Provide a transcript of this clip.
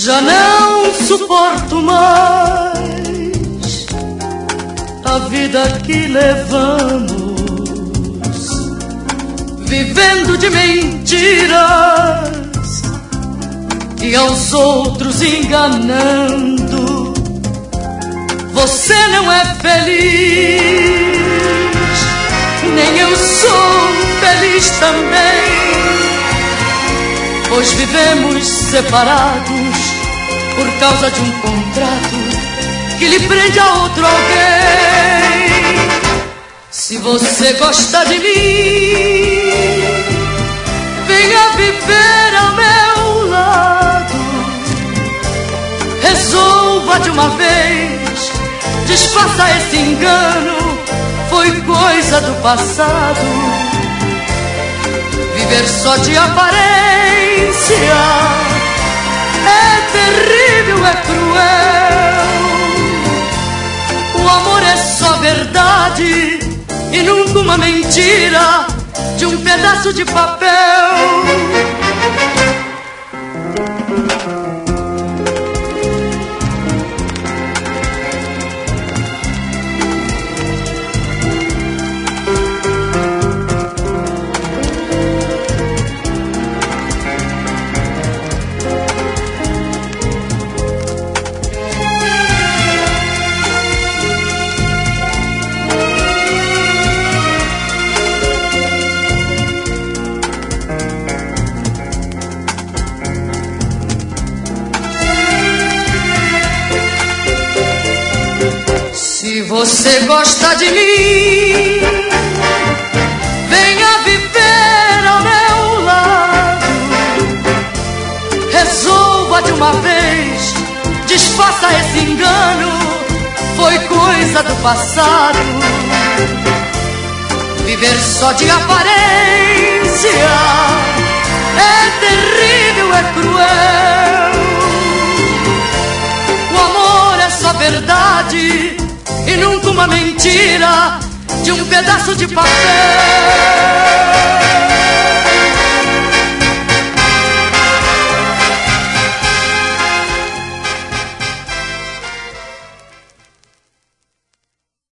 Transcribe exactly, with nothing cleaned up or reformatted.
Já não suporto mais a vida que levamos, vivendo de mentiras e aos outros enganando. Você não é feliz, nem eu sou feliz também, pois vivemos separados por causa de um contrato que lhe prende a outro alguém. Se você gosta de mim, venha viver ao meu lado. Resolva de uma vez, desfaça esse engano, foi coisa do passado. Viver só de aparência é terrível, é cruel. O amor é só verdade e nunca uma mentira de um pedaço de papel. Se você gosta de mim, venha viver ao meu lado. Resolva de uma vez, desfaça esse engano, foi coisa do passado. Viver só de aparência é terrível, é cruel. O amor é só verdade e nunca uma mentira de um pedaço de papel.